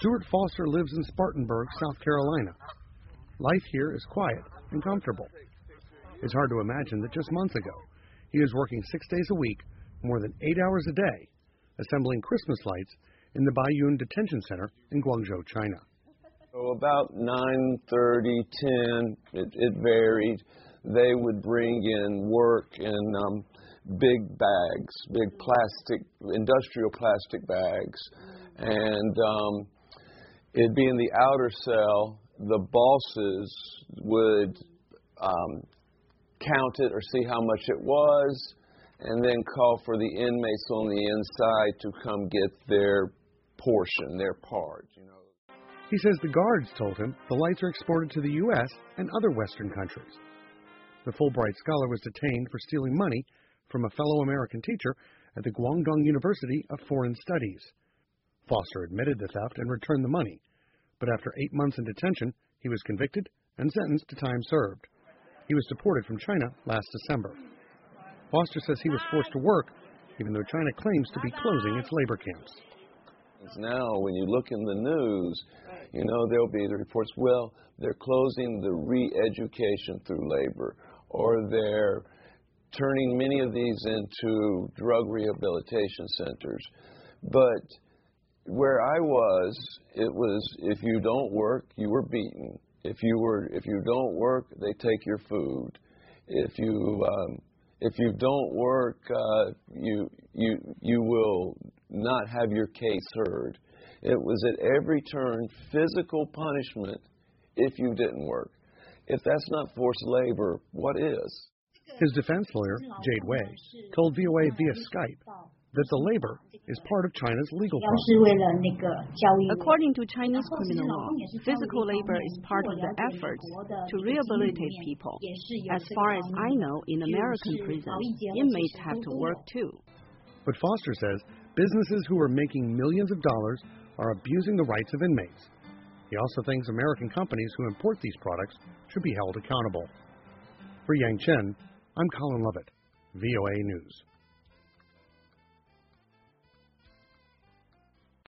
Stuart Foster lives in Spartanburg, South Carolina. Life here is quiet and comfortable. It's hard to imagine that just months ago, he was working 6 days a week, more than 8 hours a day, assembling Christmas lights in the Baiyun Detention Center in Guangzhou, China. So about 9:30, 10, it varied. They would bring in work in big bags, big plastic, industrial plastic bags. And it'd be in the outer cell. The bosses would count it or see how much it was, and then call for the inmates on the inside to come get their portion, their part, you know. He says the guards told him the lights are exported to the U.S. and other Western countries. The Fulbright scholar was detained for stealing money from a fellow American teacher at the Guangdong University of Foreign Studies. Foster admitted the theft and returned the money, but after 8 months in detention, he was convicted and sentenced to time served. He was deported from China last December. Foster says he was forced to work, even though China claims to be closing its labor camps. Now, when you look in the news, you know, there'll be the reports, well, they're closing the re-education through labor, or they're turning many of these into drug rehabilitation centers. But where I was, it was if you don't work, you were beaten. If you don't work, they take your food. If you don't work, you will not have your case heard. It was at every turn physical punishment if you didn't work. If that's not forced labor, what is? His defense lawyer, Jade Wei, told VOA via Skype that the labor is part of China's legal process. According to Chinese criminal law, physical labor is part of the efforts to rehabilitate people. As far as I know, in American prisons, inmates have to work too. But Foster says businesses who are making millions of dollars are abusing the rights of inmates. He also thinks American companies who import these products should be held accountable. For Yang Chen, I'm Colin Lovett, VOA News.